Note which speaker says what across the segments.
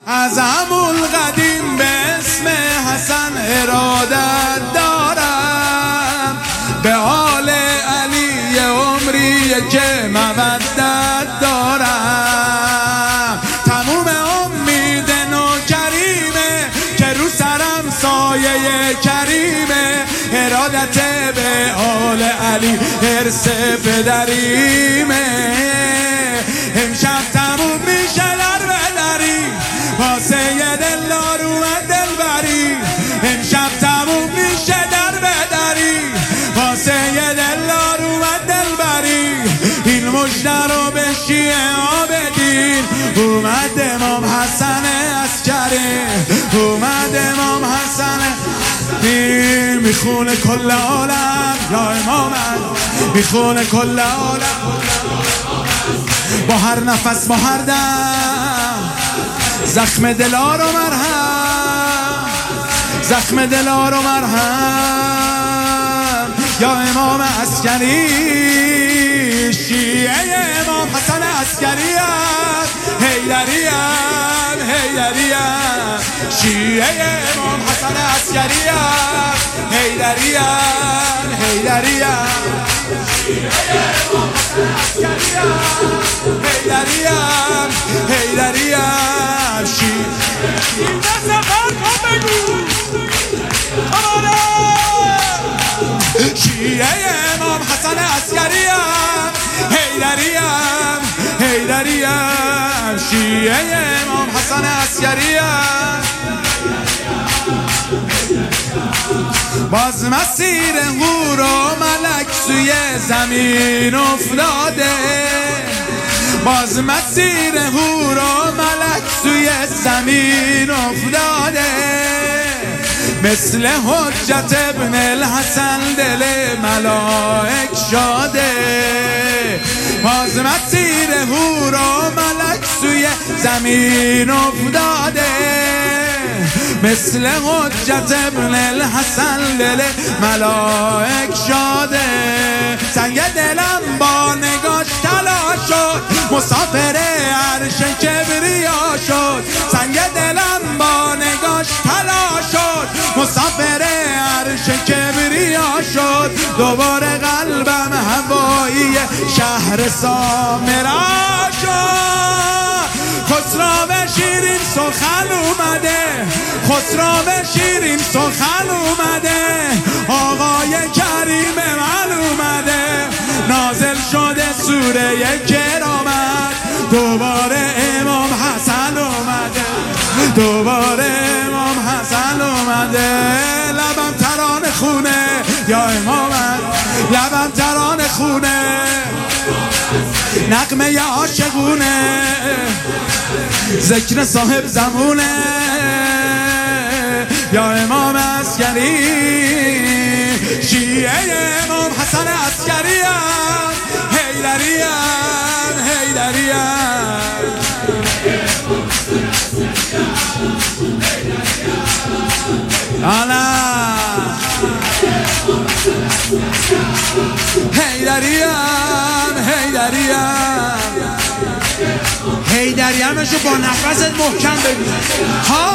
Speaker 1: از همون قدیم به اسم حسن ارادت دارم، به آل علی عمری که مودت دارم. تموم امید نوکریمه که رو سرم سایه کریمه، ارادت به آل علی ارث پدریمه. امشب تموم میشه در بدری واسه دلدار اومد دلبری، امشب تموم میشه در بدری واسه دلدار اومد دلبری. این مژده رو به شیعه عابدین اومد امام حسن عسکری، اومد امام حسن میخونه کل عالم یا امامت، میخونه کل عالم با هر نفس با هر دم، زخم دلار و مرهم، زخم دلار و مرهم یا امام عسکری. شیعه امام حسن عسکری است، حیدری است، حیدری است. شیعه امام حسن عسکری است، حیدری است، حیدری است. شیعه امام حسن عسکری است، حیدری است، حیدری است. این دست من کن بگو شیعه امام حسن عسکری است، حیدری است، حیدری است. شیعه امام حسن عسکری است. باز مسیر حور و ملک سوی زمین افتاده، باز مسیر حور و ملک سوی زمین افتاده. مثل حجت ابن الحسن دل ملائک شاده، باز مسیر حور و ملک سوی زمین افتاده. مثل حجت ابن الحسن دل ملائک شاده. سنگ دلم با نگاش طلا شد، مسافر عرش کبریا شد. سنگ دلم با نگاش طلا شد، مسافر عرش کبریا شد. دوباره قلبم هوایی شهر سامرا شد. خسرو شیرین سخن اومده، خسرو شیرین سخن اومده. آقای کریم من اومده، نازل شده سوره کرامت. دوباره امام حسن اومده، دوباره امام حسن اومده. لبم ترانه خونه یا امامت، لبم ترانه خونه، نغمه ی عاشقونه، ذکر صاحب زمونه یا امام عسکری. شیعه امام حسن عسکری ام، حیدری ام، حیدری ام. حیدری ام، حیدری ام. حیدری همشو با نفست محکم بگو ها.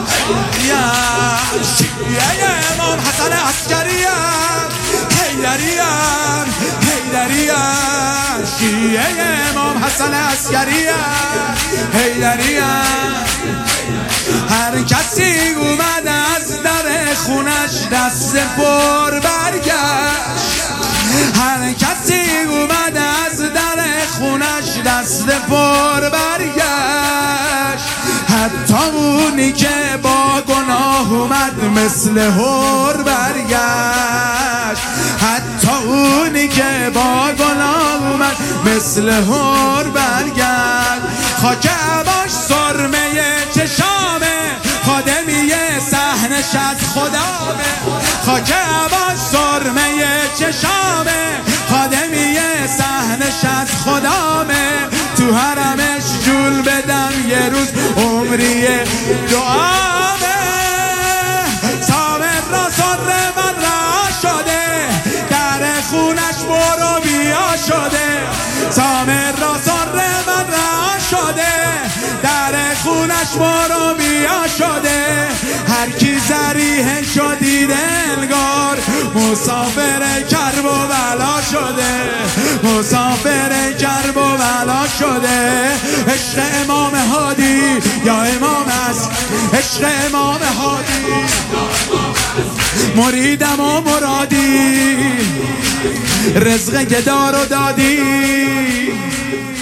Speaker 1: شیعه امام حسن عسکری ام، حیدری ام، حیدری ام. شیعه امام حسن عسکری ام، حیدری ام. هر کسی اومد از در خونش دست پر برگشت، هر کسی اومد از در خونش دست پر برگشت. حتی اونی که با گناه اومد مثل هور برگشت، حتی اونی که با گناه اومد مثل هور برگشت. خاک عباش سرمه چشامه، خادمی صحنش از خدامه. خاک عباس سرمه چشامه، خادمی صحنش از خدامه. تو حرمش جول بدم یه روز عمری دعامه. سامر را سر من را شده، در خونش برو بیا شده. سامر را سر من را شده، در خونش بارو بیا شده، هر کی زریح شدید انگار مسافر کرب و بلا شده، مسافر کرب و بلا شده. عشق امام هادی یا امام است، عشق امام هادی مریدم و مرادی، رزق گدار و دادی.